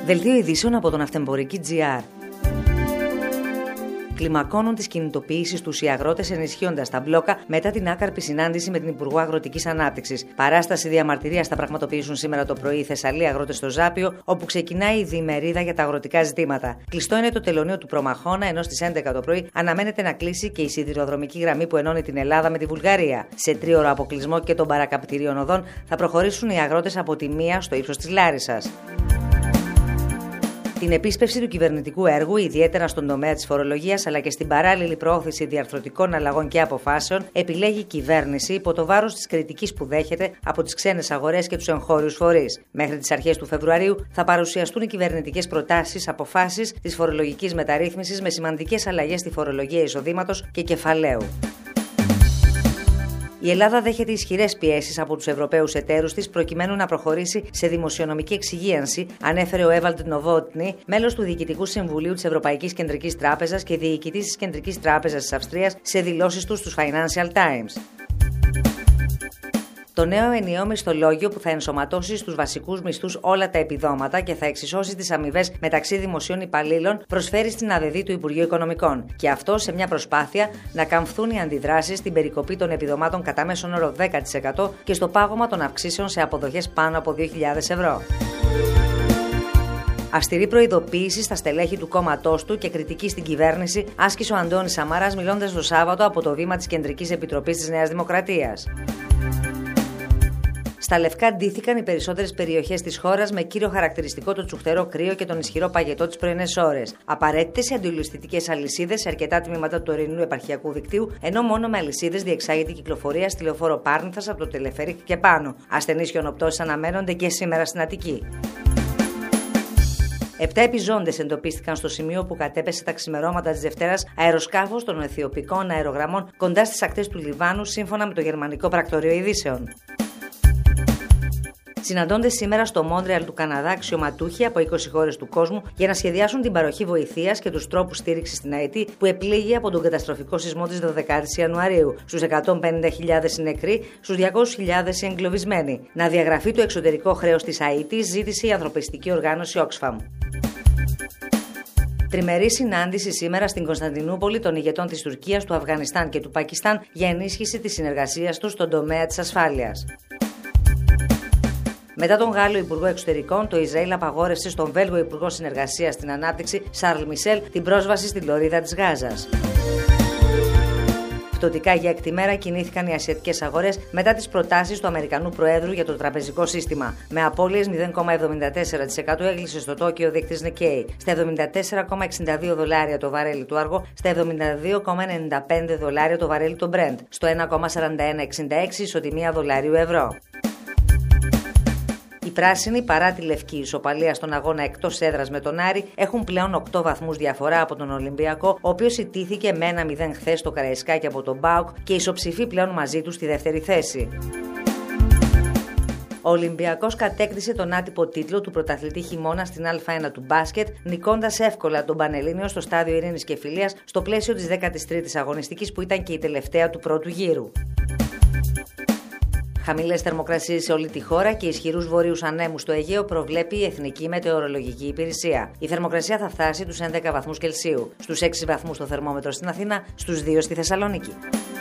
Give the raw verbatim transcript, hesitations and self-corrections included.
Δελτίο ειδήσεων από τον Αυτεμπορική τζι αρ. Κλιμακώνουν τις κινητοποιήσεις τους οι αγρότες, ενισχύοντας τα μπλόκα μετά την άκαρπη συνάντηση με την Υπουργό Αγροτικής Ανάπτυξης. Παράσταση διαμαρτυρίας θα πραγματοποιήσουν σήμερα το πρωί οι Θεσσαλοί αγρότες στο Ζάπιο, όπου ξεκινάει η διημερίδα για τα αγροτικά ζητήματα. Κλειστό είναι το τελωνείο του Προμαχώνα, ενώ στις έντεκα το πρωί αναμένεται να κλείσει και η σιδηροδρομική γραμμή που ενώνει την Ελλάδα με τη Βουλγαρία. Σε τρίωρο αποκλεισμό και των παρακαπητηρίων οδών θα προχωρήσουν οι αγρότες από τη Μία στο ύψος της Λάρισσας. Την επίσπευση του κυβερνητικού έργου, ιδιαίτερα στον τομέα της φορολογίας αλλά και στην παράλληλη προώθηση διαρθρωτικών αλλαγών και αποφάσεων, επιλέγει η κυβέρνηση υπό το βάρος της κριτικής που δέχεται από τις ξένες αγορές και τους εγχώριους φορείς. Μέχρι τις αρχές του Φεβρουαρίου θα παρουσιαστούν οι κυβερνητικές προτάσεις, αποφάσεις της φορολογικής μεταρρύθμισης με σημαντικές αλλαγές στη φορολογία εισοδήματος και κεφαλαίου. Η Ελλάδα δέχεται ισχυρές πιέσεις από τους Ευρωπαίους εταίρους της προκειμένου να προχωρήσει σε δημοσιονομική εξυγίανση, ανέφερε ο Έβαλντ Νοβότνι, μέλος του Διοικητικού Συμβουλίου της Ευρωπαϊκής Κεντρικής Τράπεζας και διοικητής της Κεντρικής Τράπεζας της Αυστρίας, σε δηλώσεις του στους Financial Times. Το νέο ενιαίο μισθολόγιο που θα ενσωματώσει στους βασικούς μισθούς όλα τα επιδόματα και θα εξισώσει τις αμοιβές μεταξύ δημοσίων υπαλλήλων προσφέρει στην ΑΔΔ του Υπουργείου Οικονομικών. Και αυτό σε μια προσπάθεια να καμφθούν οι αντιδράσεις στην περικοπή των επιδομάτων κατά μέσον όρο δέκα τοις εκατό και στο πάγωμα των αυξήσεων σε αποδοχές πάνω από δύο χιλιάδες ευρώ. Αυστηρή προειδοποίηση στα στελέχη του κόμματός του και κριτική στην κυβέρνηση άσκησε ο Αντώνης Σαμάρας μιλώντας το Σάββατο από το βήμα της Κεντρικής Επιτροπής της Νέας Δημοκρατίας. Στα λευκά ντύθηκαν οι περισσότερες περιοχές της χώρας με κύριο χαρακτηριστικό το τσουχτερό κρύο και τον ισχυρό παγετό τις πρωινές ώρες. Απαραίτητες οι αντιολισθητικές αλυσίδες σε αρκετά τμήματα του ορεινού επαρχιακού δικτύου, ενώ μόνο με αλυσίδες διεξάγεται η κυκλοφορία στη λεωφόρο Πάρνηθας από το Τελεφέρικ και πάνω. Ασθενείς χιονοπτώσεις αναμένονται και σήμερα στην Αττική. Επτά επιζώντες εντοπίστηκαν στο σημείο που κατέπεσε τα ξημερώματα της Δευτέρας αεροσκάφος των αιθιοπικών αερογραμμών κοντά στις ακτές του Λιβάνου, σύμφωνα με το γερμανικό πρακτορείο ειδήσεων. Συναντώνται σήμερα στο Μόντρεαλ του Καναδά αξιωματούχοι από είκοσι χώρες του κόσμου για να σχεδιάσουν την παροχή βοηθείας και τους τρόπους στήριξης στην Αϊτή που επλήγει από τον καταστροφικό σεισμό της δωδεκάτης Ιανουαρίου. Στους εκατόν πενήντα χιλιάδες οι νεκροί, στους διακόσιες χιλιάδες οι εγκλωβισμένοι. Να διαγραφεί το εξωτερικό χρέος της Αϊτής, ζήτησε η ανθρωπιστική οργάνωση Oxfam. Τριμερή συνάντηση σήμερα στην Κωνσταντινούπολη των ηγετών της Τουρκίας, του Αφγανιστάν και του Πακιστάν για ενίσχυση της συνεργασίας τους στον τομέα της ασφάλειας. Μετά τον Γάλλο Υπουργό Εξωτερικών, το Ισραήλ απαγόρευσε στον Βέλγο Υπουργό Συνεργασίας στην Ανάπτυξη, Σαρλ Μισελ, την πρόσβαση στην λωρίδα της Γάζας. Πτωτικά για έκτη μέρα κινήθηκαν οι ασιατικές αγορές μετά τις προτάσεις του Αμερικανού Προέδρου για το τραπεζικό σύστημα. Με απώλειες μηδέν κόμμα εβδομήντα τέσσερα τοις εκατό έκλεισε στο Τόκιο ο δείκτης Nikkei στα εβδομήντα τέσσερα κόμμα εξήντα δύο δολάρια το βαρέλι του Άργο, στα εβδομήντα δύο κόμμα ενενήντα πέντε δολάρια το βαρέλι του Brent, στο ένα κόμμα σαράντα ένα εξήντα έξι ισοτιμία δολάριου ευρώ. Οι πράσινοι, παρά τη λευκή ισοπαλία στον αγώνα εκτός έδρας με τον Άρη, έχουν πλέον οκτώ βαθμούς διαφορά από τον Ολυμπιακό, ο οποίος ιτήθηκε με ένα μηδέν χθες στο Καραϊσκάκι από τον ΠΑΟΚ και ισοψηφεί πλέον μαζί του στη δεύτερη θέση. Ο Ολυμπιακός κατέκτησε τον άτυπο τίτλο του πρωταθλητή χειμώνα στην Α1 του μπάσκετ, νικώντας εύκολα τον Πανελλήνιο στο στάδιο Ειρήνης και Φιλίας στο πλαίσιο της δέκατης τρίτης αγωνιστικής που ήταν και η τελευταία του πρώτου γύρου. Χαμηλές θερμοκρασίες σε όλη τη χώρα και ισχυρούς βορείους ανέμους στο Αιγαίο προβλέπει η Εθνική Μετεωρολογική Υπηρεσία. Η θερμοκρασία θα φτάσει τους έντεκα βαθμούς Κελσίου, στους έξι βαθμούς το θερμόμετρο στην Αθήνα, στους δύο στη Θεσσαλονίκη.